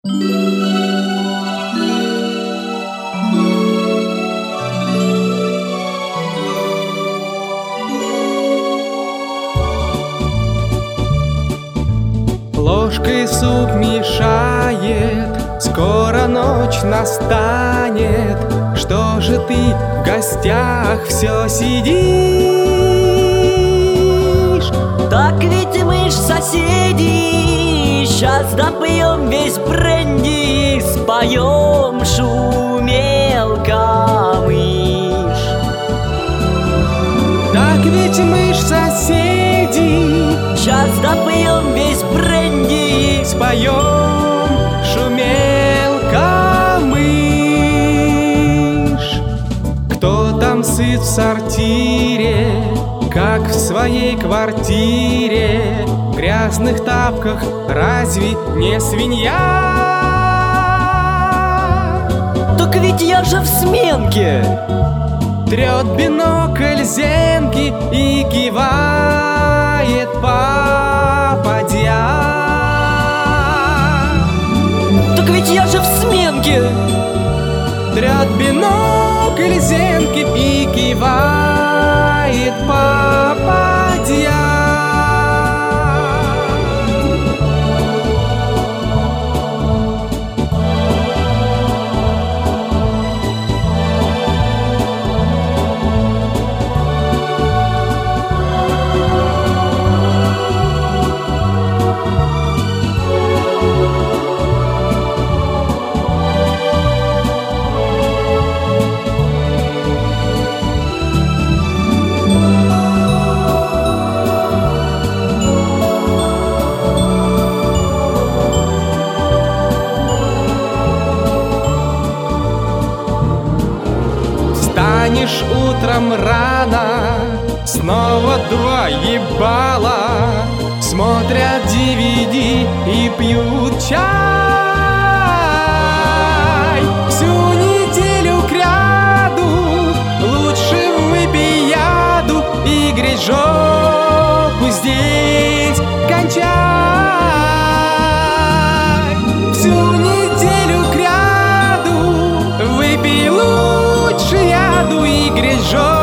Ложкой суп мешает, скоро ночь настанет. Что же ты в гостях все сидишь? Так ведь мы ж соседи, сейчас допьем весь бренди, споем шумелка-мышь. Так ведь мы ж соседи, сейчас допьем весь бренди, споем шумелка-мышь. Кто там сыт в сортире, как в своей квартире? В грязных тапках разве не свинья? Так ведь я же в сменке. Трет бинокль зенки и кивает попадья. Так ведь я же в сменке. Трет бинокль зенки и кивает попадья. Встанешь утром рано, снова два ебала, смотрят DVD и пьют чай. Всю неделю кряду, лучше выпей яду и греть жопу здесь кончай. Всю неделю кряду, выпей лучше яду и греть жопу